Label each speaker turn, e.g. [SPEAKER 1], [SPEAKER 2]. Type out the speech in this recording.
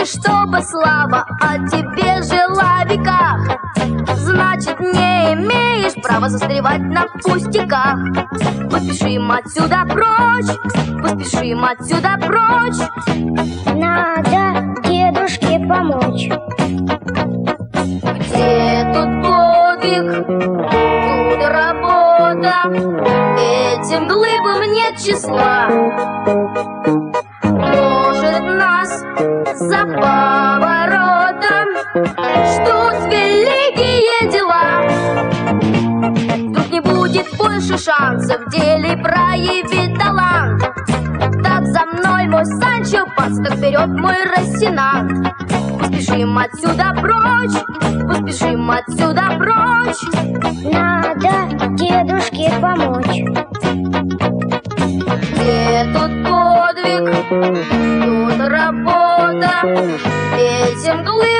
[SPEAKER 1] чтобы слава о тебе жила в веках. Значит, не имеешь права застревать на пустяках. Поспешим отсюда прочь, поспешим отсюда прочь.
[SPEAKER 2] Надо дедушке помочь.
[SPEAKER 1] Где тут подвиг, тут работа, этим глыбам нет числа. Может, нас за поворотом ждут великие дела. Вдруг не будет больше шансов в деле проявить талант. Так за мной, мой Санчо Панса, так вперед, мой Росинант. Поспешим отсюда прочь, поспешим отсюда прочь.
[SPEAKER 2] Надо дедушке помочь.
[SPEAKER 1] Где тут подвиг, тут работа, этим глыбам